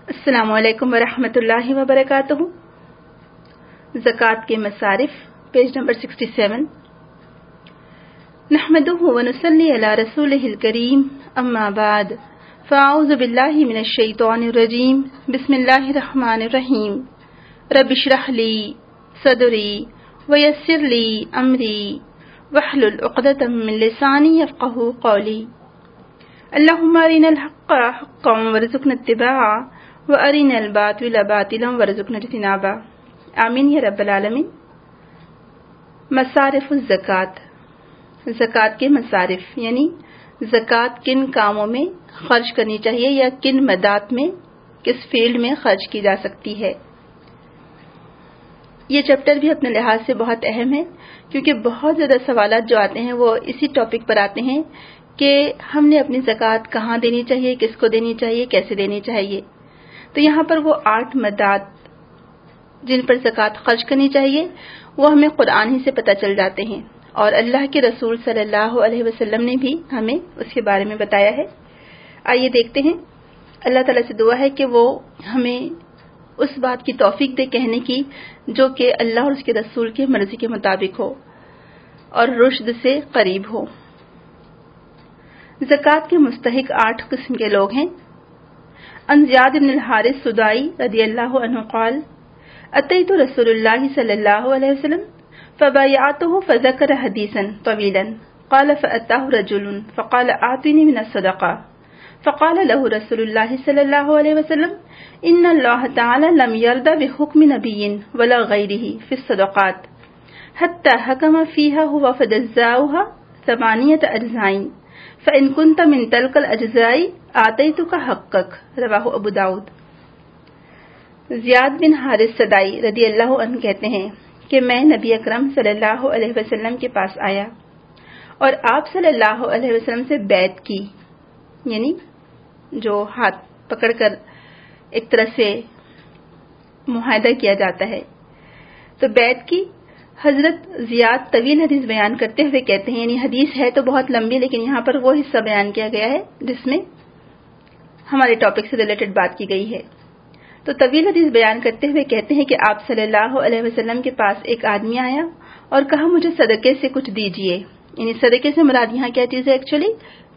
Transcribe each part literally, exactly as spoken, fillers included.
السلام علیکم ورحمۃ اللہ وبرکاتہ۔ زکوٰۃ کے مصارف، پیج نمبر سکسٹی سیون۔ نحمدہ ونصلی علی رسولہ الکریم، اما بعد فاعوذ باللہ من الشیطان الرجیم، بسم اللہ الرحمن الرحیم۔ رب اشرح لی صدری ویسر لی امری واحلل عقدۃ من لسانی یفقہوا قولی۔ اللہم ارنا الحق حقا وارزقنا اتباعہ وارنا الباطل باطلا وارزقنا اجتنابہ، آمین یا رب العالمین۔ مصارف الزکوٰۃ، زکوٰۃ کے مصارف یعنی زکوٰۃ کن کاموں میں خرچ کرنی چاہیے یا کن مدات میں، کس فیلڈ میں خرچ کی جا سکتی ہے۔ یہ چیپٹر بھی اپنے لحاظ سے بہت اہم ہے، کیونکہ بہت زیادہ سوالات جو آتے ہیں وہ اسی ٹاپک پر آتے ہیں کہ ہم نے اپنی زکوٰۃ کہاں دینی چاہیے، کس کو دینی چاہیے، کیسے دینی چاہیے۔ تو یہاں پر وہ آٹھ مدات جن پر زکوٰۃ خرچ کرنی چاہیے وہ ہمیں قرآن ہی سے پتہ چل جاتے ہیں، اور اللہ کے رسول صلی اللہ علیہ وسلم نے بھی ہمیں اس کے بارے میں بتایا ہے۔ آئیے دیکھتے ہیں۔ اللہ تعالیٰ سے دعا ہے کہ وہ ہمیں اس بات کی توفیق دے کہنے کی جو کہ اللہ اور اس کے رسول کی مرضی کے مطابق ہو اور رشد سے قریب ہو۔ زکوٰۃ کے مستحق آٹھ قسم کے لوگ ہیں۔ عن زیاد بن الحارث سدائی رضی اللہ عنہ قال اتیت رسول اللہ صلی اللہ علیہ وسلم فبایعته فذكر حدیثا طویلا قال فأتاه رجل فقال آتنی من الصدقہ فقال له رسول اللہ صلی اللہ علیہ وسلم ان اللہ تعالی لم يرضى بحکم نبی ولا غیرہ فی الصدقات حتى حکم فیها هو فجزاؤها ثمانیة اجزاء فإن كنت من تلك الأجزاء آتيتك حقك، رواہ ابو داؤد۔ زیاد بن حارث سدائی رضی اللہ عنہ کہتے ہیں کہ میں نبی اکرم صلی اللہ علیہ وسلم کے پاس آیا اور آپ صلی اللہ علیہ وسلم سے بیعت کی، یعنی جو ہاتھ پکڑ کر ایک طرح سے معاہدہ کیا جاتا ہے، تو بیعت کی۔ حضرت زیاد طویل حدیث بیان کرتے ہوئے کہتے ہیں، یعنی حدیث ہے تو بہت لمبی، لیکن یہاں پر وہ حصہ بیان کیا گیا ہے جس میں ہمارے ٹاپک سے ریلیٹڈ بات کی گئی ہے۔ تو طویل حدیث بیان کرتے ہوئے کہتے ہیں کہ آپ صلی اللہ علیہ وسلم کے پاس ایک آدمی آیا اور کہا مجھے صدقے سے کچھ دیجئے، یعنی صدقے سے مراد یہاں کیا چیز ہے؟ ایکچولی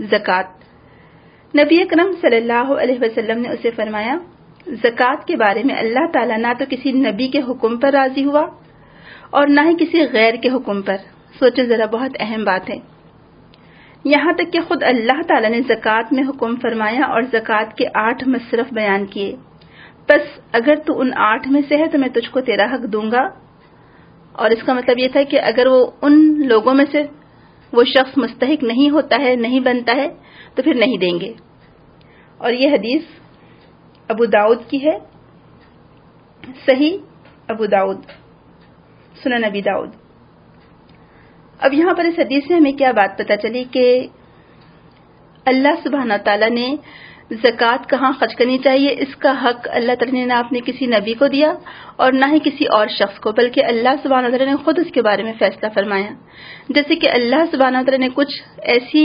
زکوٰۃ۔ نبی اکرم صلی اللہ علیہ وسلم نے اسے فرمایا زکوٰۃ کے بارے میں اللہ تعالیٰ نہ تو کسی نبی کے حکم پر راضی ہوا اور نہ ہی کسی غیر کے حکم پر۔ سوچے ذرا، بہت اہم بات ہے۔ یہاں تک کہ خود اللہ تعالیٰ نے زکوٰۃ میں حکم فرمایا اور زکوٰۃ کے آٹھ مصرف بیان کیے، بس اگر تو ان آٹھ میں سے ہے تو میں تجھ کو تیرا حق دوں گا۔ اور اس کا مطلب یہ تھا کہ اگر وہ ان لوگوں میں سے وہ شخص مستحق نہیں ہوتا ہے، نہیں بنتا ہے، تو پھر نہیں دیں گے۔ اور یہ حدیث ابو داؤد کی ہے، صحیح ابو داؤد، سنن ابی داؤد۔ اب یہاں پر اس حدیث سے ہمیں کیا بات پتہ چلی کہ اللہ سبحانہ تعالیٰ نے زکوٰۃ کہاں خرچ کرنی چاہیے اس کا حق اللہ تعالیٰ نے نہ اپنے کسی نبی کو دیا اور نہ ہی کسی اور شخص کو، بلکہ اللہ سبحانہ تعالیٰ نے خود اس کے بارے میں فیصلہ فرمایا۔ جیسے کہ اللہ سبحانہ تعالیٰ نے کچھ ایسی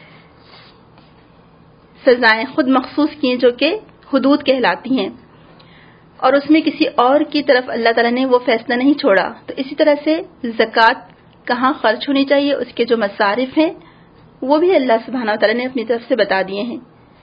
سزائیں خود مخصوص کی ہیں جو کہ حدود کہلاتی ہیں، اور اس میں کسی اور کی طرف اللہ تعالیٰ نے وہ فیصلہ نہیں چھوڑا۔ تو اسی طرح سے زکوٰۃ کہاں خرچ ہونی چاہیے، اس کے جو مصارف ہیں وہ بھی اللہ سبحانہ تعالیٰ نے اپنی طرف سے بتا دیے ہیں۔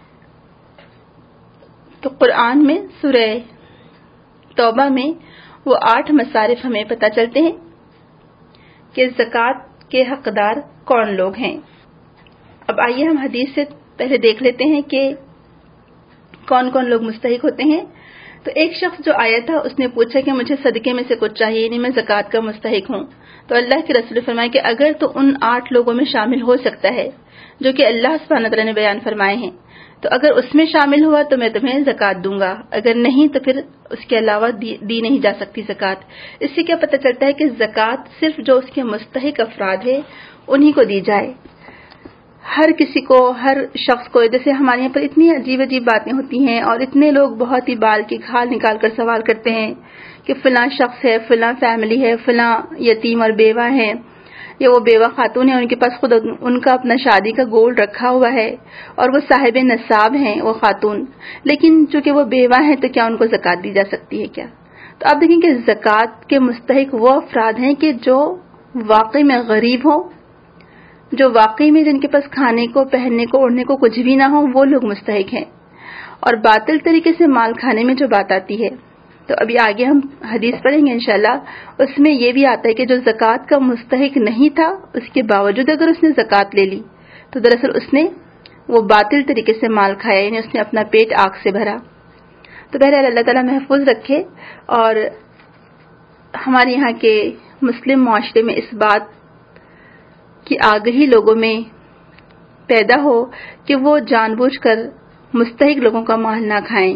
تو قرآن میں سورہ توبہ میں وہ آٹھ مصارف ہمیں پتہ چلتے ہیں کہ زکوٰۃ کے حقدار کون لوگ ہیں۔ اب آئیے ہم حدیث سے پہلے دیکھ لیتے ہیں کہ کون کون لوگ مستحق ہوتے ہیں۔ تو ایک شخص جو آیا تھا اس نے پوچھا کہ مجھے صدقے میں سے کچھ چاہیے، یعنی میں زکوٰۃ کا مستحق ہوں۔ تو اللہ کے رسول نے فرمایا کہ اگر تو ان آٹھ لوگوں میں شامل ہو سکتا ہے جو کہ اللہ سبحانہ تعالیٰ نے بیان فرمائے ہیں، تو اگر اس میں شامل ہوا تو میں تمہیں زکوٰۃ دوں گا، اگر نہیں تو پھر اس کے علاوہ دی, دی نہیں جا سکتی زکوٰۃ۔ اس سے کیا پتہ چلتا ہے کہ زکوٰۃ صرف جو اس کے مستحق افراد ہے انہی کو دی جائے، ہر کسی کو، ہر شخص کو۔ جیسے ہمارے یہاں پر اتنی عجیب عجیب باتیں ہوتی ہیں اور اتنے لوگ بہت ہی بال کی کھال نکال کر سوال کرتے ہیں کہ فلاں شخص ہے، فلاں فیملی ہے، فلاں یتیم اور بیوہ ہیں، یا وہ بیوہ خاتون ہیں، ان کے پاس خود ان کا اپنا شادی کا گولڈ رکھا ہوا ہے اور وہ صاحب نصاب ہیں وہ خاتون، لیکن چونکہ وہ بیوہ ہیں تو کیا ان کو زکوٰۃ دی جا سکتی ہے کیا؟ تو آپ دیکھیں کہ زکوٰۃ کے مستحق وہ افراد ہیں کہ جو واقعی میں غریب ہوں، جو واقعی میں جن کے پاس کھانے کو، پہننے کو، اوڑھنے کو کچھ بھی نہ ہو، وہ لوگ مستحق ہیں۔ اور باطل طریقے سے مال کھانے میں جو بات آتی ہے، تو ابھی آگے ہم حدیث پڑھیں گے انشاءاللہ، اس میں یہ بھی آتا ہے کہ جو زکوٰۃ کا مستحق نہیں تھا، اس کے باوجود اگر اس نے زکوٰۃ لے لی تو دراصل اس نے وہ باطل طریقے سے مال کھایا، یعنی اس نے اپنا پیٹ آگ سے بھرا۔ تو بہرحال اللہ تعالیٰ محفوظ رکھے اور ہمارے یہاں کے مسلم معاشرے میں اس بات کی آگہی لوگوں میں پیدا ہو کہ وہ جان بوجھ کر مستحق لوگوں کا مال نہ کھائیں۔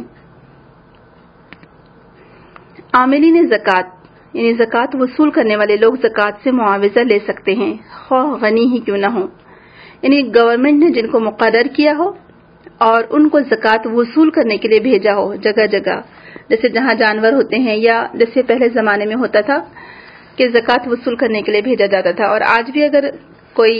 عاملین زکوٰۃ یعنی زکوٰۃ وصول کرنے والے لوگ زکوٰۃ سے معاوضہ لے سکتے ہیں، خواہ غنی ہی کیوں نہ ہو، یعنی گورنمنٹ نے جن کو مقرر کیا ہو اور ان کو زکوٰۃ وصول کرنے کے لیے بھیجا ہو جگہ جگہ، جیسے جہاں جانور ہوتے ہیں، یا جیسے پہلے زمانے میں ہوتا تھا کہ زکوٰۃ وصول کرنے کے لیے بھیجا جاتا تھا، اور آج بھی اگر کوئی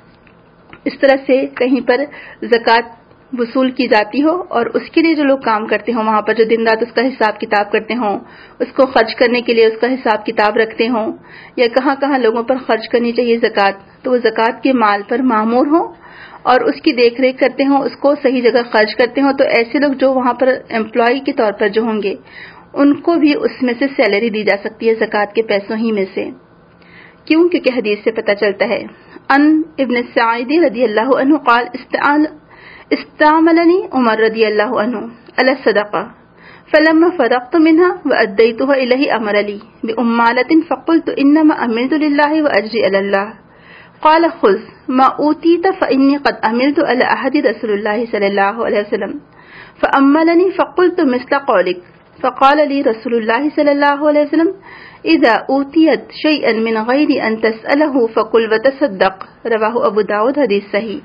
اس طرح سے کہیں پر زکوٰۃ وصول کی جاتی ہو اور اس کے لیے جو لوگ کام کرتے ہوں، وہاں پر جو دن رات اس کا حساب کتاب کرتے ہوں، اس کو خرچ کرنے کے لیے اس کا حساب کتاب رکھتے ہوں، یا کہاں کہاں لوگوں پر خرچ کرنی چاہیے زکوٰۃ، تو وہ زکوٰۃ کے مال پر مامور ہوں اور اس کی دیکھ ریکھ کرتے ہوں، اس کو صحیح جگہ خرچ کرتے ہوں، تو ایسے لوگ جو وہاں پر امپلائی کے طور پر جو ہوں گے ان کو بھی اس میں سے سیلری دی جا سکتی ہے زکوٰۃ کے پیسوں ہی میں سے۔ کیوں؟ کیونکہ حدیث سے پتہ چلتا ہے، ان ابن سعید رضی اللہ عنہ قال استعان استعملني عمر رضی اللہ عنہ علی الصدقہ فلما فرغت منها وأديتها إليه أمر لي بأمالة فقلت إنما أملت لله وأجري على الله قال خذ ما أوتيت فإني قد أملت على عهد رسول الله صلى الله عليه وسلم فأملني فقلت مثل قولك فقال لي رسول الله صلى الله عليه وسلم إذا أوتيت شيئا من غير أن تسأله فقل وتصدق۔ رواہ ابو داؤد، حدیث صحیح۔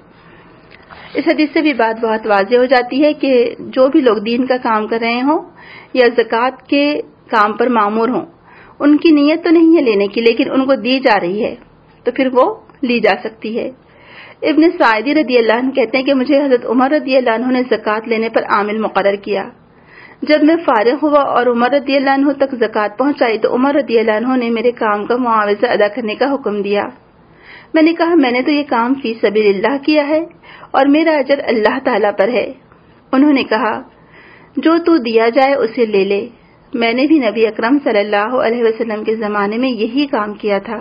اس حدیث سے بھی بات بہت واضح ہو جاتی ہے کہ جو بھی لوگ دین کا کام کر رہے ہوں یا زکوٰۃ کے کام پر مامور ہوں، ان کی نیت تو نہیں ہے لینے کی، لیکن ان کو دی جا رہی ہے تو پھر وہ لی جا سکتی ہے۔ ابن سعیدی رضی اللہ عنہ کہتے ہیں کہ مجھے حضرت عمر رضی اللہ عنہ نے زکوٰۃ لینے پر عامل مقرر کیا۔ جب میں فارغ ہوا اور عمر رضی اللہ عنہ تک زکوٰۃ پہنچائی تو عمر رضی اللہ عنہ نے میرے کام کا معاوضہ ادا کرنے کا حکم دیا۔ میں نے کہا میں نے تو یہ کام فی سبیل اللہ کیا ہے اور میرا اجر اللہ تعالیٰ پر ہے۔ انہوں نے کہا جو تو دیا جائے اسے لے لے۔ میں نے بھی نبی اکرم صلی اللہ علیہ وسلم کے زمانے میں یہی کام کیا تھا۔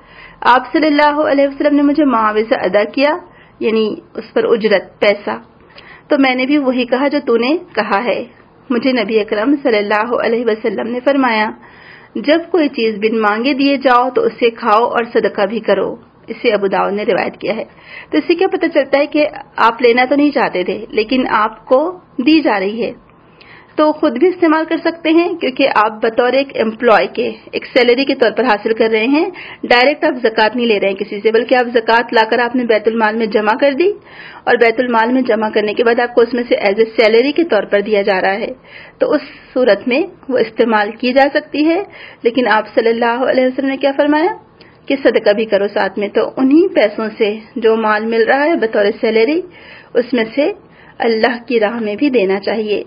آپ صلی اللہ علیہ وسلم نے مجھے معاوضہ ادا کیا، یعنی اس پر اجرت، پیسہ، تو میں نے بھی وہی کہا جو تو نے کہا ہے۔ مجھے نبی اکرم صلی اللہ علیہ وسلم نے فرمایا جب کوئی چیز بن مانگے دیے جاؤ تو اسے کھاؤ اور صدقہ بھی کرو۔ اسے ابو داؤد نے روایت کیا ہے۔ تو اس سے کیا پتہ چلتا ہے کہ آپ لینا تو نہیں چاہتے تھے لیکن آپ کو دی جا رہی ہے، تو خود بھی استعمال کر سکتے ہیں، کیونکہ آپ بطور ایک امپلائی کے ایک سیلری کے طور پر حاصل کر رہے ہیں، ڈائریکٹ آپ زکوٰۃ نہیں لے رہے ہیں کسی سے، بلکہ آپ زکوٰۃ لا کر آپ نے بیت المال میں جمع کر دی اور بیت المال میں جمع کرنے کے بعد آپ کو اس میں سے ایز اے سیلری کے طور پر دیا جا رہا ہے، تو اس صورت میں وہ استعمال کی جا سکتی ہے۔ لیکن آپ صلی اللہ علیہ وسلم نے کیا فرمایا کہ صدقہ بھی کرو ساتھ میں، تو انہی پیسوں سے جو مال مل رہا ہے بطور سیلری، اس میں سے اللہ کی راہ میں بھی دینا چاہیے۔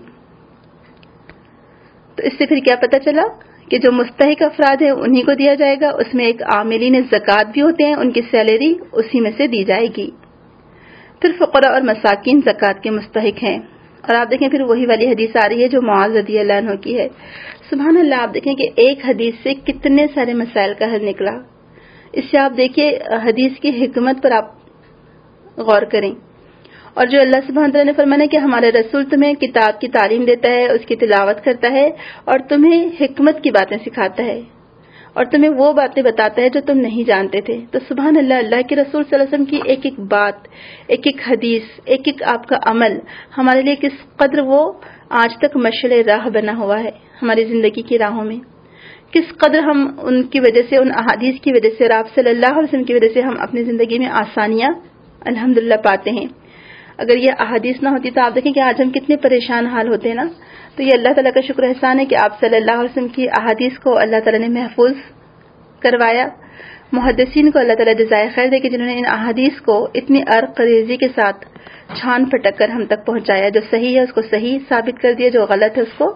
تو اس سے پھر کیا پتہ چلا کہ جو مستحق افراد ہیں انہی کو دیا جائے گا، اس میں ایک عاملین زکوٰۃ بھی ہوتے ہیں، ان کی سیلری اسی میں سے دی جائے گی۔ پھر فقراء اور مساکین زکوٰۃ کے مستحق ہیں، اور آپ دیکھیں پھر وہی والی حدیث آ رہی ہے جو معاذ رضی اللہ عنہ کی ہے۔ سبحان اللہ، آپ دیکھیں کہ ایک حدیث سے کتنے سارے مسائل کا حل نکلا۔ اس سے آپ دیکھیے حدیث کی حکمت پر آپ غور کریں، اور جو اللہ سبحانہ تعالیٰ نے فرمایا کہ ہمارے رسول تمہیں کتاب کی تعلیم دیتا ہے، اس کی تلاوت کرتا ہے اور تمہیں حکمت کی باتیں سکھاتا ہے اور تمہیں وہ باتیں بتاتا ہے جو تم نہیں جانتے تھے۔ تو سبحان اللہ، اللہ کے رسول صلی اللہ علیہ وسلم کی ایک ایک بات، ایک ایک حدیث، ایک ایک آپ کا عمل ہمارے لیے کس قدر وہ آج تک مشعل راہ بنا ہوا ہے ہماری زندگی کی راہوں میں، کس قدر ہم ان کی وجہ سے، ان احادیث کی وجہ سے، آپ صلی اللہ علیہ وسلم کی وجہ سے ہم اپنی زندگی میں آسانیاں الحمدللہ پاتے ہیں۔ اگر یہ احادیث نہ ہوتی تو آپ دیکھیں کہ آج ہم کتنے پریشان حال ہوتے ہیں نا۔ تو یہ اللہ تعالیٰ کا شکر احسان ہے کہ آپ صلی اللہ علیہ وسلم کی احادیث کو اللہ تعالیٰ نے محفوظ کروایا، محدثین کو اللہ تعالیٰ جزائے خیر دے کہ جنہوں نے ان احادیث کو اتنی عرق ریزی کے ساتھ چھان پھٹک کر ہم تک پہنچایا. جو صحیح ہے اس کو صحیح ثابت کر دیا, جو غلط ہے اس کو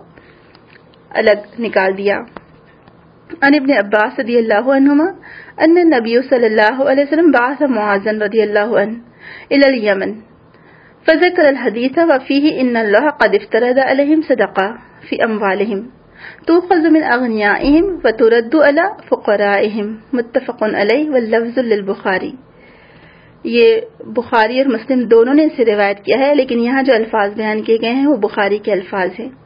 الگ نکال دیا. عن ابن عباس رضی اللہ عنہما ان النبی صلی اللہ علیہ وسلم بعث معاذ رضی اللہ عنہ الى اليمن فذكر الحديث وفيه ان الله قد افترض عليهم صدقه في اموالهم تؤخذ من اغنيائهم وترد على فقرائهم متفق علیہ واللفظ للبخاری. یہ بخاری اور مسلم دونوں نے اسے روایت کیا ہے, لیکن یہاں جو الفاظ بیان کیے گئے ہیں وہ بخاری کے الفاظ ہیں.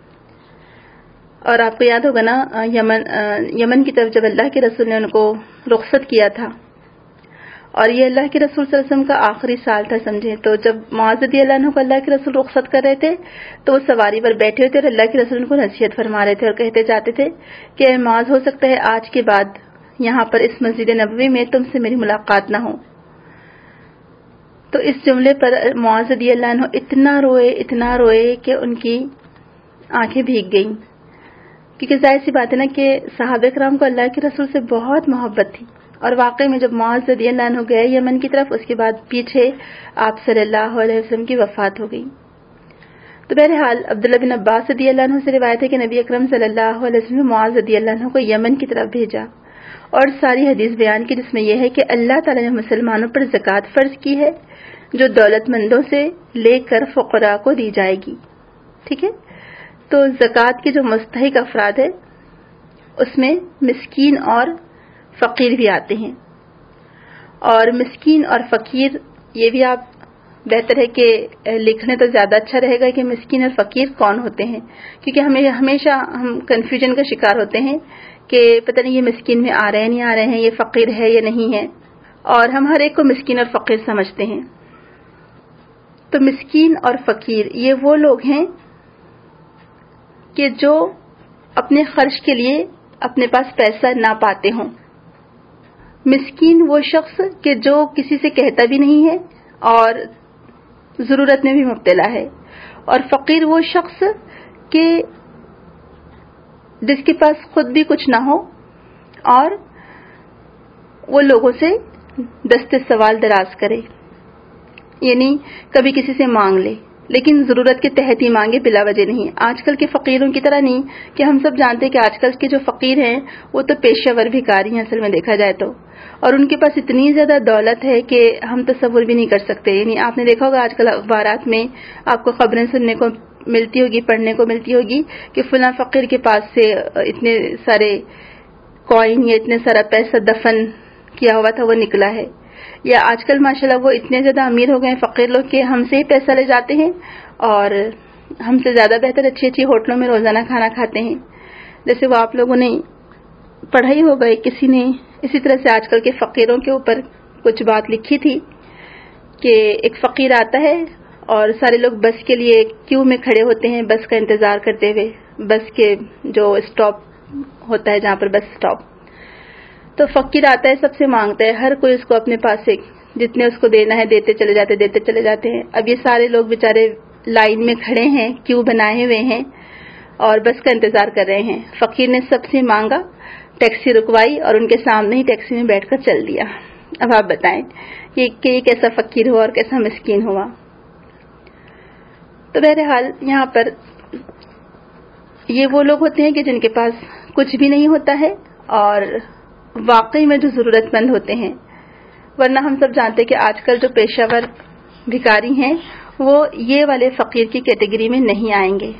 اور آپ کو یاد ہوگا نا, یمن یمن کی طرف جب اللہ کے رسول نے ان کو رخصت کیا تھا, اور یہ اللہ کے رسول صلی اللہ علیہ وسلم کا آخری سال تھا سمجھے, تو جب معاذ رضی اللہ عنہ کو اللہ کے رسول رخصت کر رہے تھے تو وہ سواری پر بیٹھے ہوئے تھے اور اللہ کے رسول ان کو نصیحت فرما رہے تھے اور کہتے جاتے تھے کہ اے معاذ, ہو سکتا ہے آج کے بعد یہاں پر اس مسجد نبوی میں تم سے میری ملاقات نہ ہو. تو اس جملے پر معاذ رضی اللہ عنہ اتنا روئے اتنا روئے کہ ان کی آنکھیں بھیگ گئیں, کیونکہ ظاہر سی بات ہے نا کہ صحابہ کرام کو اللہ کے رسول سے بہت محبت تھی. اور واقعی میں جب معاذ رضی اللہ عنہ گئے یمن کی طرف, اس کے بعد پیچھے آپ صلی اللہ علیہ وسلم کی وفات ہو گئی. تو بہرحال عبداللہ بن عباس رضی اللہ عنہ سے روایت ہے کہ نبی اکرم صلی اللہ علیہ وسلم نے معاذ رضی اللہ عنہ کو یمن کی طرف بھیجا اور ساری حدیث بیان کی, جس میں یہ ہے کہ اللہ تعالی نے مسلمانوں پر زکوٰۃ فرض کی ہے جو دولت مندوں سے لے کر فقراء کو دی جائے گی. ٹھیک ہے, تو زکوٰۃ کے جو مستحق افراد ہیں اس میں مسکین اور فقیر بھی آتے ہیں. اور مسکین اور فقیر یہ بھی آپ بہتر ہے کہ لکھنے تو زیادہ اچھا رہے گا کہ مسکین اور فقیر کون ہوتے ہیں, کیونکہ ہمیں ہمیشہ ہم کنفیوژن کا شکار ہوتے ہیں کہ پتہ نہیں یہ مسکین میں آ رہے ہیں نہیں آ رہے ہیں, یہ فقیر ہے یا نہیں ہے, اور ہم ہر ایک کو مسکین اور فقیر سمجھتے ہیں. تو مسکین اور فقیر یہ وہ لوگ ہیں کہ جو اپنے خرچ کے لیے اپنے پاس پیسہ نہ پاتے ہوں. مسکین وہ شخص کہ جو کسی سے کہتا بھی نہیں ہے اور ضرورت میں بھی مبتلا ہے, اور فقیر وہ شخص کہ جس کے پاس خود بھی کچھ نہ ہو اور وہ لوگوں سے دست سوال دراز کرے, یعنی کبھی کسی سے مانگ لے لیکن ضرورت کے تحت ہی مانگے, بلا وجہ نہیں. آج کل کے فقیروں کی طرح نہیں کہ ہم سب جانتے کہ آج کل کے جو فقیر ہیں وہ تو پیشہ ور بھکاری ہیں اصل میں دیکھا جائے تو, اور ان کے پاس اتنی زیادہ دولت ہے کہ ہم تصور بھی نہیں کر سکتے. یعنی آپ نے دیکھا ہوگا آج کل اخبارات میں آپ کو خبریں سننے کو ملتی ہوگی, پڑھنے کو ملتی ہوگی کہ فلاں فقیر کے پاس سے اتنے سارے کوئن یا اتنے سارا پیسہ دفن کیا ہوا تھا وہ نکلا ہے. یا آج کل ماشاءاللہ وہ اتنے زیادہ امیر ہو گئے فقیر لوگ کہ ہم سے ہی پیسہ لے جاتے ہیں اور ہم سے زیادہ بہتر اچھی اچھی ہوٹلوں میں روزانہ کھانا کھاتے ہیں. جیسے وہ آپ لوگوں نے پڑھا ہی ہوگا, کسی نے اسی طرح سے آج کل کے فقیروں کے اوپر کچھ بات لکھی تھی کہ ایک فقیر آتا ہے اور سارے لوگ بس کے لیے کیو میں کھڑے ہوتے ہیں بس کا انتظار کرتے ہوئے, بس کے جو اسٹاپ ہوتا ہے جہاں پر بس اسٹاپ. تو فقیر آتا ہے سب سے مانگتا ہے, ہر کوئی اس کو اپنے پاس سے جتنے اس کو دینا ہے دیتے چلے جاتے دیتے چلے جاتے ہیں. اب یہ سارے لوگ بیچارے لائن میں کھڑے ہیں, کیو بنائے ہوئے ہیں اور بس کا انتظار کر رہے ہیں. فقیر نے سب سے مانگا, ٹیکسی رکوائی اور ان کے سامنے ہی ٹیکسی میں بیٹھ کر چل دیا. اب آپ بتائیں کہ یہ کیسا فقیر ہوا اور کیسا مسکین ہوا. تو بہرحال یہاں پر یہ وہ لوگ ہوتے ہیں کہ جن کے پاس کچھ بھی نہیں ہوتا ہے اور واقعی میں جو ضرورت مند ہوتے ہیں. ورنہ ہم سب جانتے کہ آج کل جو پیشہ ور بھکاری ہیں وہ یہ والے فقیر کی کیٹیگری میں نہیں آئیں گے.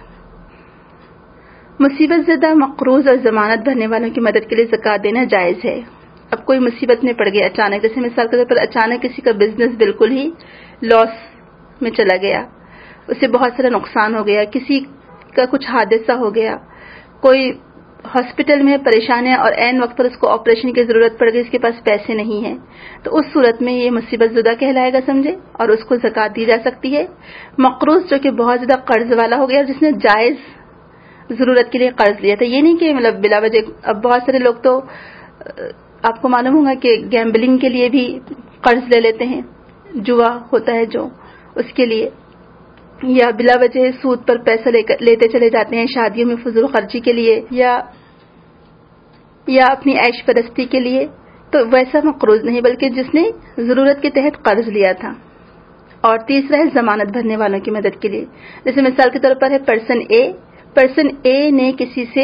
مصیبت زدہ مقروض اور ضمانت بھرنے والوں کی مدد کے لیے زکوٰۃ دینا جائز ہے. اب کوئی مصیبت میں پڑ گیا اچانک, جیسے مثال کے طور پر اچانک کسی کا بزنس بالکل ہی لاس میں چلا گیا, اسے بہت سارا نقصان ہو گیا, کسی کا کچھ حادثہ ہو گیا, کوئی ہاسپٹل میں پریشان ہے اور عین وقت پر اس کو آپریشن کی ضرورت پڑ گئی, اس کے پاس پیسے نہیں ہیں, تو اس صورت میں یہ مصیبت زدہ کہلائے گا سمجھے, اور اس کو زکوٰۃ دی جا سکتی ہے. مقروض جو کہ بہت زیادہ قرض والا ہو گیا, جس نے جائز ضرورت کے لیے قرض لیا تھا, یہ نہیں کہ مطلب بلا وجہ. اب بہت سارے لوگ تو آپ کو معلوم ہوگا کہ گیمبلنگ کے لیے بھی قرض لے لیتے ہیں, جوا ہوتا ہے جو, اس کے لیے, یا بلا وجہ سود پر پیسہ لے کر لیتے چلے جاتے ہیں شادیوں میں فضول خرچی کے لیے, یا یا اپنی عیش پرستی کے لیے, تو ویسا مقروض نہیں بلکہ جس نے ضرورت کے تحت قرض لیا تھا. اور تیسرا ہے ضمانت بھرنے والوں کی مدد کے لیے. جیسے مثال کے طور پر ہے پرسن اے پرسن اے نے کسی سے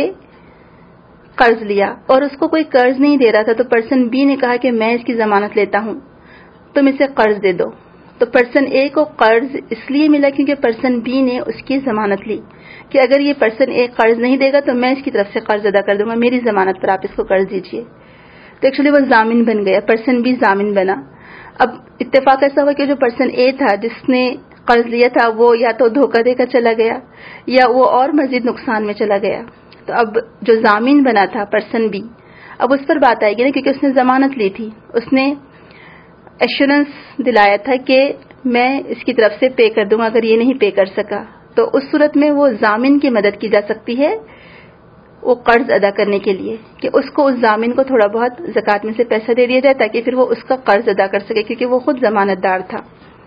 قرض لیا اور اس کو کوئی قرض نہیں دے رہا تھا، تو پرسن بی نے کہا کہ میں اس کی ضمانت لیتا ہوں، تم اسے قرض دے دو. تو پرسن اے کو قرض اس لیے ملا کیونکہ پرسن بی نے اس کی ضمانت لی کہ اگر یہ پرسن اے قرض نہیں دے گا تو میں اس کی طرف سے قرض ادا کر دوں گا، میری ضمانت پر آپ اس کو قرض دیجیے. تو ایکچولی وہ ضامن بن گیا، پرسن بی ضامن بنا. اب اتفاق ایسا ہوا کہ جو پرسن اے تھا جس نے قرض لیا تھا وہ یا تو دھوکہ دے کر چلا گیا یا وہ اور مزید نقصان میں چلا گیا. تو اب جو ضامن بنا تھا پرسن بی، اب اس پر بات آئے گی نا، کیونکہ اس نے ضمانت لی تھی، اس نے ایشورنس دلایا تھا کہ میں اس کی طرف سے پے کر دوں گا اگر یہ نہیں پے کر سکا. تو اس صورت میں وہ ضامن کی مدد کی جا سکتی ہے وہ قرض ادا کرنے کے لیے، کہ اس کو اس ضامن کو تھوڑا بہت زکوٰۃ میں سے پیسہ دے دیا جائے تاکہ پھر وہ اس کا قرض ادا کر سکے، کیونکہ وہ خود ضمانت دار تھا.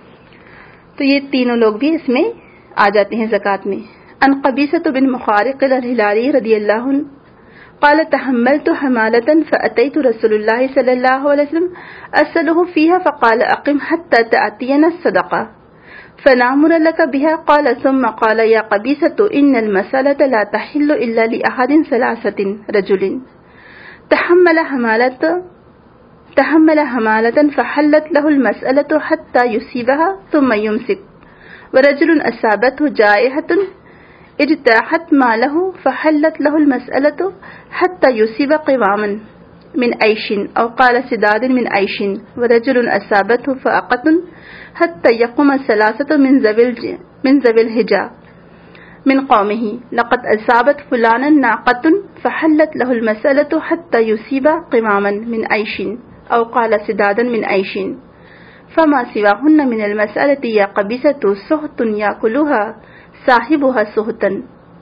تو یہ تینوں لوگ بھی اس میں آ جاتے ہیں زکوٰۃ میں. عن قبیصۃ بن مخارق الہلالی رضی اللہ عنہ قال تحملت حمالة فأتيت رسول الله صلى الله عليه وسلم أسأله فيها فقال أقم حتى تأتينا الصدقة فنأمر لك بها. قال ثم قال يا قبيصة إن المسألة لا تحل إلا لأحد ثلاثة رجل تحمل حمالة تحمل حمالة فحلت له المسألة حتى يصيبها ثم يمسك، ورجل أصابته جائحة اجتاحت ماله فحلت له المسألة حتى يصيب قواما من عيش أو قال سداد من عيش، ورجل أصابته فاقة حتى يقوم ثلاثة من ذوي من ذوي الحجى من قومه لقد أصابت فلانا ناقة فحلت له المسألة حتى يصيب قواما من عيش أو قال سدادا من عيش، فما سواهن من المسألة يا قبيصة سحت يأكلها صاحبها سحتا.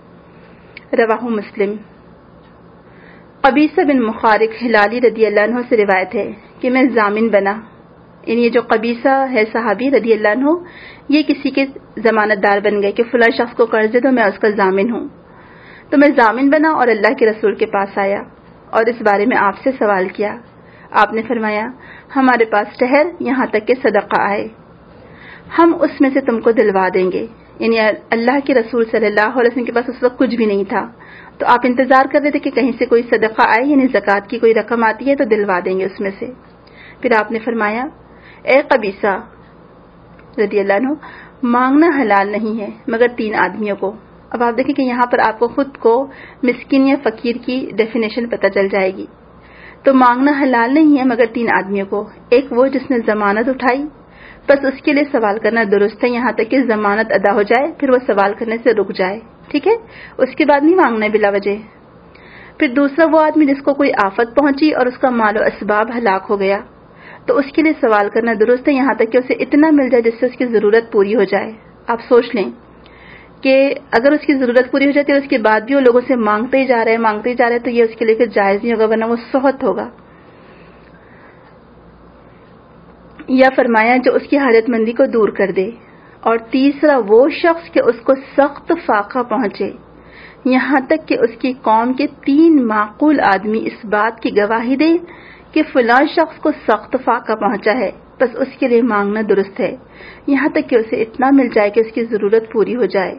رواہ مسلم. قبیصہ بن مخارق ہلالی رضی اللہ عنہ سے روایت ہے کہ میں ضامن بنا، یعنی یہ جو قبیصہ ہے صحابی رضی اللہ عنہ، یہ کسی کے ضمانت دار بن گئے کہ فلاں شخص کو قرض دے دو میں اس کا ضامن ہوں. تو میں ضامن بنا اور اللہ کے رسول کے پاس آیا اور اس بارے میں آپ سے سوال کیا. آپ نے فرمایا ہمارے پاس ٹھہر یہاں تک کہ صدقہ آئے، ہم اس میں سے تم کو دلوا دیں گے. یعنی اللہ کے رسول صلی اللہ علیہ وسلم کے پاس اس وقت کچھ بھی نہیں تھا، تو آپ انتظار کر رہے تھے کہ کہیں سے کوئی صدقہ آئے، یعنی زکوٰۃ کی کوئی رقم آتی ہے تو دلوا دیں گے اس میں سے. پھر آپ نے فرمایا اے قبیصہ رضی اللہ عنہ، مانگنا حلال نہیں ہے مگر تین آدمیوں کو. اب آپ دیکھیں کہ یہاں پر آپ کو خود کو مسکین یا فقیر کی ڈیفینیشن پتہ چل جائے گی. تو مانگنا حلال نہیں ہے مگر تین آدمیوں کو. ایک وہ جس نے ضمانت اٹھائی، بس اس کے لیے سوال کرنا درست ہے یہاں تک کہ ضمانت ادا ہو جائے، پھر وہ سوال کرنے سے رک جائے، ٹھیک ہے، اس کے بعد نہیں مانگنا بلا وجہ. پھر دوسرا وہ آدمی جس کو کوئی آفت پہنچی اور اس کا مال و اسباب ہلاک ہو گیا، تو اس کے لیے سوال کرنا درست ہے یہاں تک کہ اسے اتنا مل جائے جس سے اس کی ضرورت پوری ہو جائے. آپ سوچ لیں کہ اگر اس کی ضرورت پوری ہو جاتی ہے اس کے بعد بھی وہ لوگوں سے مانگتے ہی جا رہے ہیں مانگتے ہی جا رہے ہیں تو یہ اس کے لیے پھر جائز نہیں ہوگا، ورنہ وہ سخت ہوگا. یا فرمایا جو اس کی حاجت مندی کو دور کر دے. اور تیسرا وہ شخص کہ اس کو سخت فاقہ پہنچے یہاں تک کہ اس کی قوم کے تین معقول آدمی اس بات کی گواہی دے کہ فلاں شخص کو سخت فاقہ پہنچا ہے، بس اس کے لیے مانگنا درست ہے یہاں تک کہ اسے اتنا مل جائے کہ اس کی ضرورت پوری ہو جائے.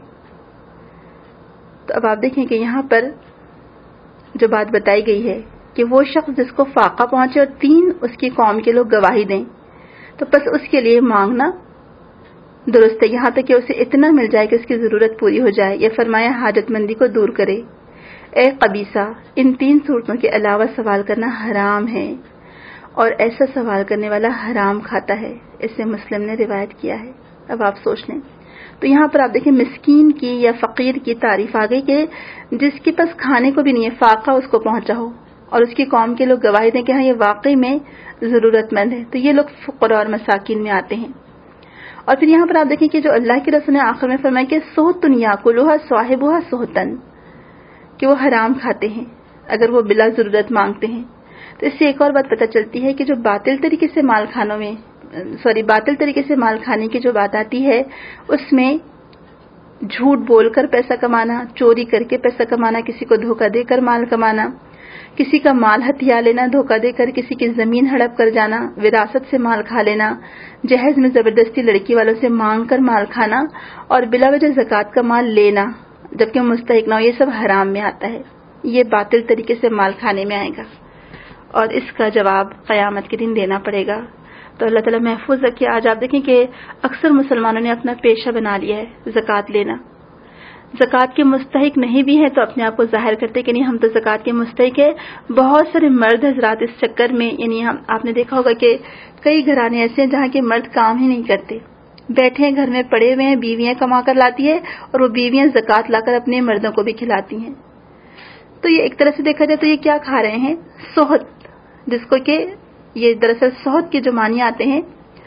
تو اب آپ دیکھیں کہ یہاں پر جو بات بتائی گئی ہے کہ وہ شخص جس کو فاقہ پہنچے اور تین اس کی قوم کے لوگ گواہی دیں، تو بس اس کے لیے مانگنا درست ہے یہاں تک کہ اسے اتنا مل جائے کہ اس کی ضرورت پوری ہو جائے. یا فرمایا حاجت مندی کو دور کرے. اے قبیصہ، ان تین صورتوں کے علاوہ سوال کرنا حرام ہے اور ایسا سوال کرنے والا حرام کھاتا ہے. اسے مسلم نے روایت کیا ہے. اب آپ سوچ لیں تو یہاں پر آپ دیکھیں مسکین کی یا فقیر کی تعریف آ گئی کہ جس کے پاس کھانے کو بھی نہیں ہے، فاقہ اس کو پہنچا ہو اور اس کی قوم کے لوگ گواہی دیں کہ ہاں یہ واقعی میں ضرورت مند ہے، تو یہ لوگ فقراء اور مساکین میں آتے ہیں. اور پھر یہاں پر آپ دیکھیں کہ جو اللہ کے رسول نے آخر میں فرمایا کہ سحتن یاکلھا صاحبھا سحتن، کہ وہ حرام کھاتے ہیں اگر وہ بلا ضرورت مانگتے ہیں. تو اس سے ایک اور بات پتہ چلتی ہے کہ جو باطل طریقے سے مال کھانوں میں سوری باطل طریقے سے مال کھانے کی جو بات آتی ہے اس میں جھوٹ بول کر پیسہ کمانا، چوری کر کے پیسہ کمانا، کسی کو دھوکہ دے کر مال کمانا، کسی کا مال ہتھیا لینا، دھوکہ دے کر کسی کی زمین ہڑپ کر جانا، وراثت سے مال کھا لینا، جہیز میں زبردستی لڑکی والوں سے مانگ کر مال کھانا، اور بلا وجہ زکوٰۃ کا مال لینا جبکہ مستحق نہ ہو، یہ سب حرام میں آتا ہے، یہ باطل طریقے سے مال کھانے میں آئے گا اور اس کا جواب قیامت کے دن دینا پڑے گا۔ تو اللہ تعالیٰ محفوظ رکھے۔ آج آپ دیکھیں کہ اکثر مسلمانوں نے اپنا پیشہ بنا لیا ہے زکوٰۃ لینا، زکوٰۃ کے مستحق نہیں بھی ہیں تو اپنے آپ کو ظاہر کرتے کہ نہیں ہم تو زکوٰۃ کے مستحق ہے۔ بہت سارے مرد حضرات اس چکر میں، یعنی ہم آپ نے دیکھا ہوگا کہ کئی گھرانے ایسے ہیں جہاں کے مرد کام ہی نہیں کرتے، بیٹھے ہیں گھر میں پڑے ہوئے ہیں، بیویاں کما کر لاتی ہے اور وہ بیویاں زکوٰۃ لا کر اپنے مردوں کو بھی کھلاتی ہیں۔ تو یہ ایک طرح سے دیکھا جائے تو یہ کیا کھا رہے ہیں؟ صحت، جس کو کہ یہ دراصل صحت کے جو معنی آتے ہیں،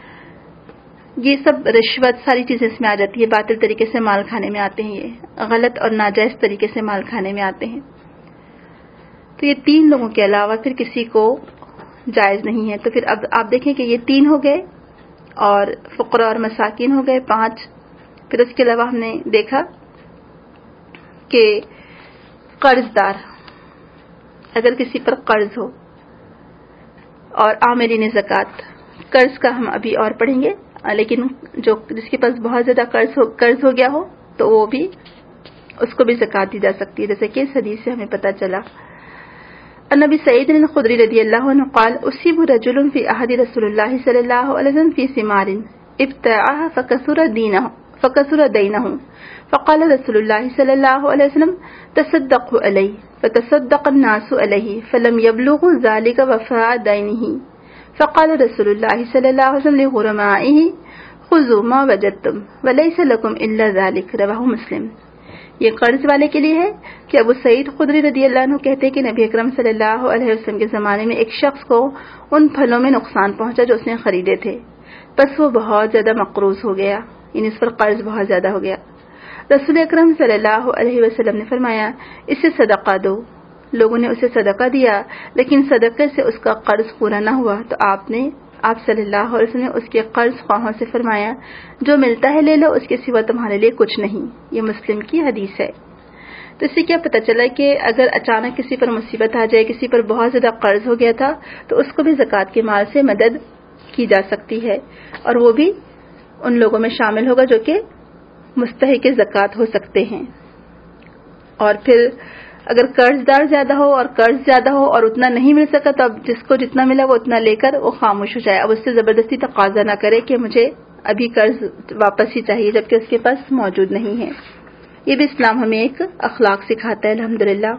یہ سب رشوت ساری چیزیں اس میں آ جاتی ہے، باطل طریقے سے مال کھانے میں آتے ہیں، یہ غلط اور ناجائز طریقے سے مال کھانے میں آتے ہیں۔ تو یہ تین لوگوں کے علاوہ پھر کسی کو جائز نہیں ہے۔ تو پھر اب آپ دیکھیں کہ یہ تین ہو گئے اور فقراء اور مساکین ہو گئے پانچ۔ پھر اس کے علاوہ ہم نے دیکھا کہ قرض دار، اگر کسی پر قرض ہو، اور عاملین زکوٰۃ، قرض کا ہم ابھی اور پڑھیں گے، لیکن جو جس کے پاس بہت زیادہ قرض ہو قرض ہو گیا ہو تو وہ بھی اس کو بھی زکوٰۃ دی جا سکتی ہے، جیسے کہ اس حدیث سے ہمیں پتہ چلا۔ عن ابی سعید الخدری رضی اللہ عنہ قال اصیب رجل فی عہد رسول اللہ صلی اللہ علیہ وسلم فی ثمار ابتاعها فکثر دینہ فکثر دینہ فقال رسول اللہ صلی اللہ علیہ وسلم تصدقوا علیہ فتصدق الناس علیہ فلم یبلغ ذلک وفاء دینہ فقال رسول اللہ صلی اللہ علیہ وسلم لغرمائہ خذوا ما وجدتم ولیس لکم الا ذلک، رواہ مسلم۔ یہ قرض والے کے لیے ہے کہ ابو سعید خدری رضی اللہ عنہ کہتے ہیں کہ نبی اکرم صلی اللہ علیہ وسلم کے زمانے میں ایک شخص کو ان پھلوں میں نقصان پہنچا جو اس نے خریدے تھے، بس وہ بہت زیادہ مقروض ہو گیا، یعنی اس پر قرض بہت زیادہ ہو گیا۔ رسول اکرم صلی اللہ علیہ وسلم نے فرمایا اسے صدقہ دو۔ لوگوں نے اسے صدقہ دیا، لیکن صدقے سے اس کا قرض پورا نہ ہوا تو آپ نے آپ صلی اللہ علیہ وسلم نے اس کے قرض خواہوں سے فرمایا جو ملتا ہے لے لو، اس کے سوا تمہارے لیے کچھ نہیں۔ یہ مسلم کی حدیث ہے۔ تو اس سے کیا پتہ چلا کہ اگر اچانک کسی پر مصیبت آ جائے، کسی پر بہت زیادہ قرض ہو گیا تھا تو اس کو بھی زکوٰۃ کے مال سے مدد کی جا سکتی ہے، اور وہ بھی ان لوگوں میں شامل ہوگا جو کہ مستحق زکوٰۃ ہو سکتے ہیں۔ اور پھر اگر قرض دار زیادہ ہو اور قرض زیادہ ہو اور اتنا نہیں مل سکا تو اب جس کو جتنا ملا وہ اتنا لے کر وہ خاموش ہو جائے، اب اس سے زبردستی تقاضا نہ کرے کہ مجھے ابھی قرض واپس ہی چاہیے جبکہ اس کے پاس موجود نہیں ہے۔ یہ بھی اسلام ہمیں ایک اخلاق سکھاتا ہے الحمدللہ۔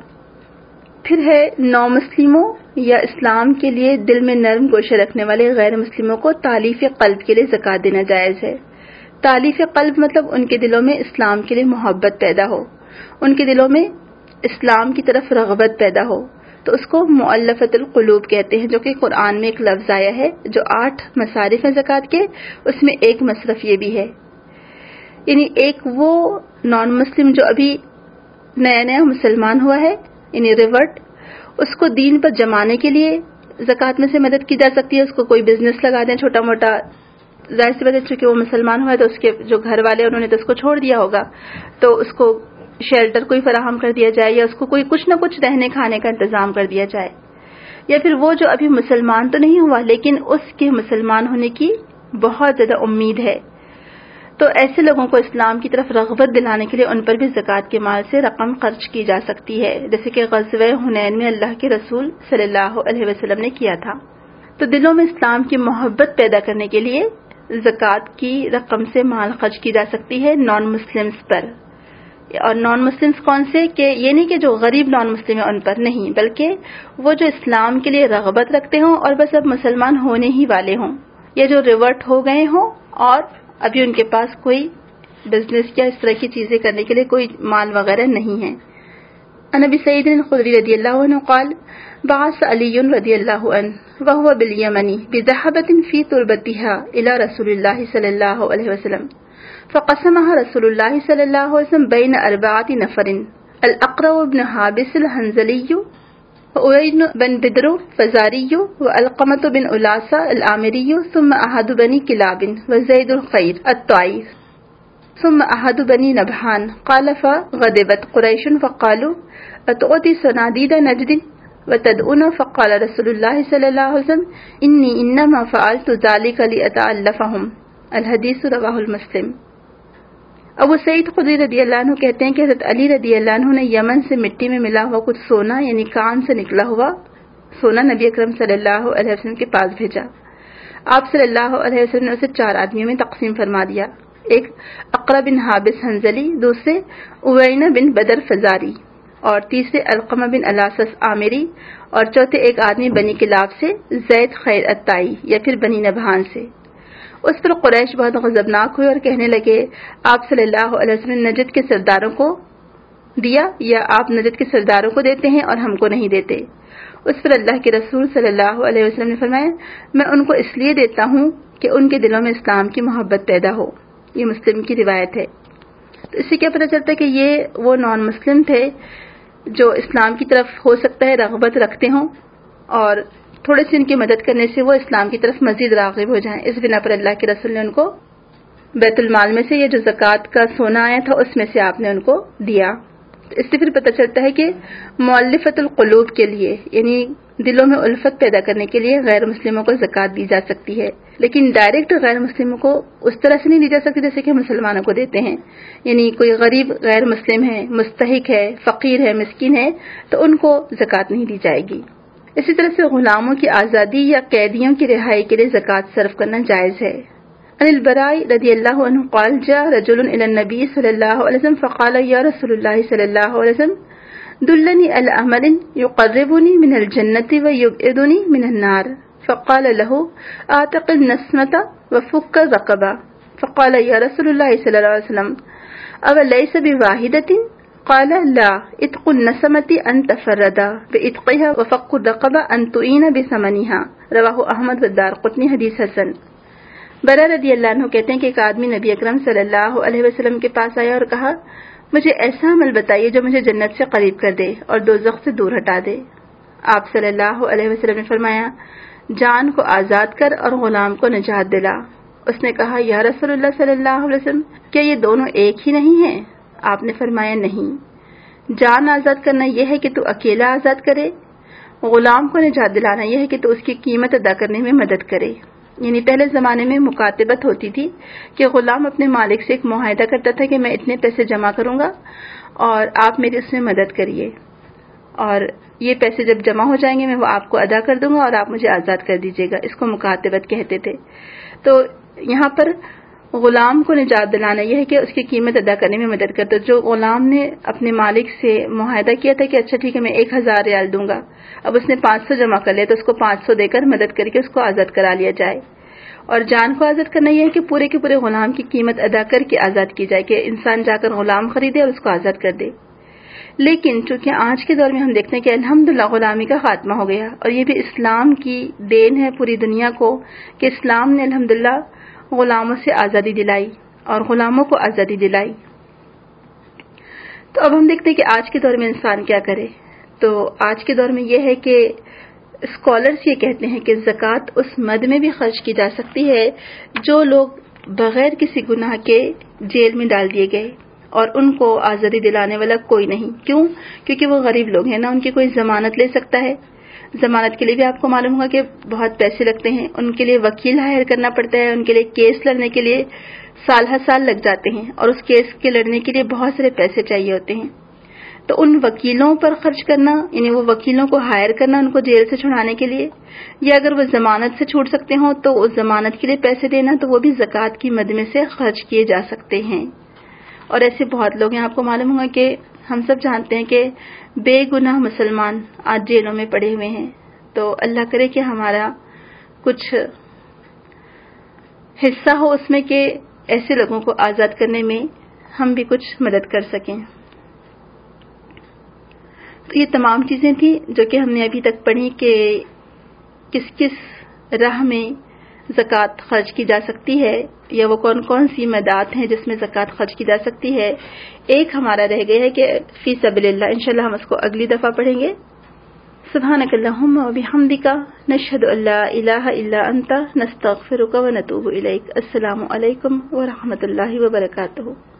پھر ہے نو مسلموں یا اسلام کے لیے دل میں نرم گوشے رکھنے والے غیر مسلموں کو تالیف قلب کے لیے زکوٰۃ دینا جائز ہے۔ تالیف قلب مطلب ان کے دلوں میں اسلام کے لیے محبت پیدا ہو، ان کے دلوں میں اسلام کی طرف رغبت پیدا ہو، تو اس کو مؤلفۃ القلوب کہتے ہیں، جو کہ قرآن میں ایک لفظ آیا ہے جو آٹھ مصارف ہیں زکوٰۃ کے، اس میں ایک مصرف یہ بھی ہے، یعنی ایک وہ نان مسلم جو ابھی نیا نیا مسلمان ہوا ہے، یعنی ریورٹ، اس کو دین پر جمانے کے لیے زکوٰۃ میں سے مدد کی جا سکتی ہے۔ اس کو کوئی بزنس لگا دیں چھوٹا موٹا، ظاہر سی بات ہے چونکہ وہ مسلمان ہوا ہے تو اس کے جو گھر والے انہوں نے تو اس کو چھوڑ دیا ہوگا، تو اس کو شیلٹر کوئی فراہم کر دیا جائے یا اس کو کوئی کچھ نہ کچھ رہنے کھانے کا انتظام کر دیا جائے، یا پھر وہ جو ابھی مسلمان تو نہیں ہوا لیکن اس کے مسلمان ہونے کی بہت زیادہ امید ہے، تو ایسے لوگوں کو اسلام کی طرف رغبت دلانے کے لیے ان پر بھی زکوٰۃ کے مال سے رقم خرچ کی جا سکتی ہے، جیسے کہ غزوہ حنین میں اللہ کے رسول صلی اللہ علیہ وسلم نے کیا تھا۔ تو دلوں میں اسلام کی محبت پیدا کرنے کے لیے زکوٰۃ کی رقم سے مال خرچ کی جا سکتی ہے نان مسلمز پر۔ اور نان مسلمز کون سے؟ کہ یہ نہیں کہ جو غریب نان مسلم ہیں ان پر نہیں، بلکہ وہ جو اسلام کے لیے رغبت رکھتے ہوں اور بس اب مسلمان ہونے ہی والے ہوں، یا جو ریورٹ ہو گئے ہوں اور ابھی ان کے پاس کوئی بزنس یا اس طرح کی چیزیں کرنے کے لیے کوئی مال وغیرہ نہیں ہے۔ عن ابی سعید الخدری رضی اللہ عنہ قال بعث علی رضی اللہ عنہ وهو بالیمن بذهبة في تربتها الى رسول اللہ صلی اللہ علیہ وسلم فقسمها رسول اللہ صلی اللہ علیہ وسلم بین اربعة نفر الاقرع بن حابس الحنظلی وعید بن بدر فزاری والقمة بن علاسة العامری ثم احد بنی کلاب وزید الخیر الطائف۔ ثم أحد بني نبهان قال فغضبت قريش فقالوا أتؤتي صناديد نجد وتدعون فقال رسول الله صلى الله عليه وسلم إني إنما فعلت ذلك لأتألفهم. الحدیث رواہ المسلم. ابو سعید خدری رضی اللہ عنہ کہتے ہیں کہ حضرت علی رضی اللہ عنہ نے یمن سے مٹی میں ملا ہوا کچھ سونا یعنی کان سے نکلا ہوا سونا نبی اکرم صلی اللہ علیہ وسلم کے پاس بھیجا. آپ صلی اللہ علیہ وسلم نے اسے چار آدمیوں میں تقسیم فرما دیا. ایک اقرا بن حابس حنزلی، دوسرے اوینہ بن بدر فزاری، اور تیسرے علقمہ بن الاسس عامری، اور چوتھے ایک آدمی بنی کلاب سے زید خیر الطائی یا پھر بنی نبہان سے. اس پر قریش بہت غضبناک ہوئے اور کہنے لگے آپ صلی اللہ علیہ وسلم نے نجد کے سرداروں کو دیا یا آپ نجد کے سرداروں کو دیتے ہیں اور ہم کو نہیں دیتے. اس پر اللہ کے رسول صلی اللہ علیہ وسلم نے فرمایا میں ان کو اس لیے دیتا ہوں کہ ان کے دلوں میں اسلام کی محبت پیدا ہو. یہ مسلم کی روایت ہے. تو اس سے کیا پتہ چلتا ہے کہ یہ وہ نان مسلم تھے جو اسلام کی طرف ہو سکتا ہے رغبت رکھتے ہوں اور تھوڑی سی ان کی مدد کرنے سے وہ اسلام کی طرف مزید راغب ہو جائیں. اس بنا پر اللہ کے رسول نے ان کو بیت المال میں سے یہ جو زکوٰۃ کا سونا آیا تھا اس میں سے آپ نے ان کو دیا. اس سے پھر پتہ چلتا ہے کہ مؤلفۃ القلوب کے لیے یعنی دلوں میں الفت پیدا کرنے کے لیے غیر مسلموں کو زکوٰۃ دی جا سکتی ہے، لیکن ڈائریکٹ غیر مسلموں کو اس طرح سے نہیں دی جا سکتی جیسے کہ مسلمانوں کو دیتے ہیں. یعنی کوئی غریب غیر مسلم ہے، مستحق ہے، فقیر ہے، مسکین ہے تو ان کو زکوٰۃ نہیں دی جائے گی. اسی طرح سے غلاموں کی آزادی یا قیدیوں کی رہائی کے لیے زکوٰۃ صرف کرنا جائز ہے. عن البراء رضی اللہ عنہ قال جاء رجل الى النبي صلی اللہ علیہ وسلم فقال یا رسول اللہ صلی اللہ علیہ وسلم دلني على عمل يقربني من الجنة ويبعدني من النار فقال له اعتق النسمة وفك الرقبة فقال يا رسول الله صلى الله عليه وسلم أوليس بواحدة قال لا اتق النسمة أن تفرد بإتقها وفق الرقبة أن تعين بثمنها رواہ احمد والدارقطنی. حدیث حسن. برا رضی اللہ عنہ کہتے ہیں کہ ایک آدمی نبی اکرم صلی اللہ علیہ وسلم کے پاس آیا اور کہا مجھے ایسا عمل بتائیے جو مجھے جنت سے قریب کر دے اور دوزخ سے دور ہٹا دے. آپ صلی اللہ علیہ وسلم نے فرمایا جان کو آزاد کر اور غلام کو نجات دلا. اس نے کہا یا رسول اللہ صلی اللہ علیہ وسلم کیا یہ دونوں ایک ہی نہیں ہیں؟ آپ نے فرمایا نہیں. جان آزاد کرنا یہ ہے کہ تو اکیلا آزاد کرے، غلام کو نجات دلانا یہ ہے کہ تو اس کی قیمت ادا کرنے میں مدد کرے. یعنی پہلے زمانے میں مکاتبت ہوتی تھی کہ غلام اپنے مالک سے ایک معاہدہ کرتا تھا کہ میں اتنے پیسے جمع کروں گا اور آپ میری اس میں مدد کریے، اور یہ پیسے جب جمع ہو جائیں گے میں وہ آپ کو ادا کر دوں گا اور آپ مجھے آزاد کر دیجیے گا. اس کو مکاتبت کہتے تھے. تو یہاں پر غلام کو نجات دلانا یہ ہے کہ اس کی قیمت ادا کرنے میں مدد کرتا. جو غلام نے اپنے مالک سے معاہدہ کیا تھا کہ اچھا ٹھیک ہے میں ایک ہزار ریال دوں گا، اب اس نے پانچ سو جمع کر لیا تو اس کو پانچ سو دے کر مدد کر کے اس کو آزاد کرا لیا جائے. اور جان کو آزاد کرنا یہ ہے کہ پورے کے پورے غلام کی قیمت ادا کر کے آزاد کی جائے کہ انسان جا کر غلام خریدے اور اس کو آزاد کر دے. لیکن چونکہ آج کے دور میں ہم دیکھتے ہیں کہ الحمدللہ غلامی کا خاتمہ ہو گیا، اور یہ بھی اسلام کی دین ہے پوری دنیا کو کہ اسلام نے الحمدللہ غلاموں سے آزادی دلائی اور غلاموں کو آزادی دلائی. تو اب ہم دیکھتے ہیں کہ آج کے دور میں انسان کیا کرے. تو آج کے دور میں یہ ہے کہ اسکالرز یہ کہتے ہیں کہ زکوٰۃ اس مد میں بھی خرچ کی جا سکتی ہے جو لوگ بغیر کسی گناہ کے جیل میں ڈال دیے گئے اور ان کو آزادی دلانے والا کوئی نہیں. کیوں؟ کیونکہ وہ غریب لوگ ہیں، نہ ان کی کوئی ضمانت لے سکتا ہے. ضمانت کے لیے بھی آپ کو معلوم ہوگا کہ بہت پیسے لگتے ہیں، ان کے لیے وکیل ہائر کرنا پڑتا ہے، ان کے لیے کیس لڑنے کے لیے سال ہر سال لگ جاتے ہیں اور اس کیس کے لڑنے کے لیے بہت سارے پیسے چاہیے ہوتے ہیں. تو ان وکیلوں پر خرچ کرنا یعنی وہ وکیلوں کو ہائر کرنا ان کو جیل سے چھڑانے کے لیے، یا اگر وہ ضمانت سے چھوٹ سکتے ہوں تو اس ضمانت کے لیے پیسے دینا، تو وہ بھی زکوٰۃ کی مد میں سے خرچ کیے جا سکتے ہیں. اور ایسے بہت لوگ ہیں، آپ کو معلوم ہوگا کہ ہم سب جانتے ہیں کہ بے گناہ مسلمان آج جیلوں میں پڑے ہوئے ہیں. تو اللہ کرے کہ ہمارا کچھ حصہ ہو اس میں کہ ایسے لوگوں کو آزاد کرنے میں ہم بھی کچھ مدد کر سکیں. تو یہ تمام چیزیں تھیں جو کہ ہم نے ابھی تک پڑھی کہ کس کس راہ میں زکوٰۃ خرچ کی جا سکتی ہے یا وہ کون کون سی مدات ہیں جس میں زکوٰۃ خرچ کی جا سکتی ہے. ایک ہمارا رہ گیا ہے کہ فی سبیل اللہ، انشاءاللہ ہم اس کو اگلی دفعہ پڑھیں گے. سبحانك اللهم وبحمدك نشهد ان لا اله الا انت نستغفرك ونتوب اليك. السلام علیکم ورحمۃ اللہ وبرکاتہ.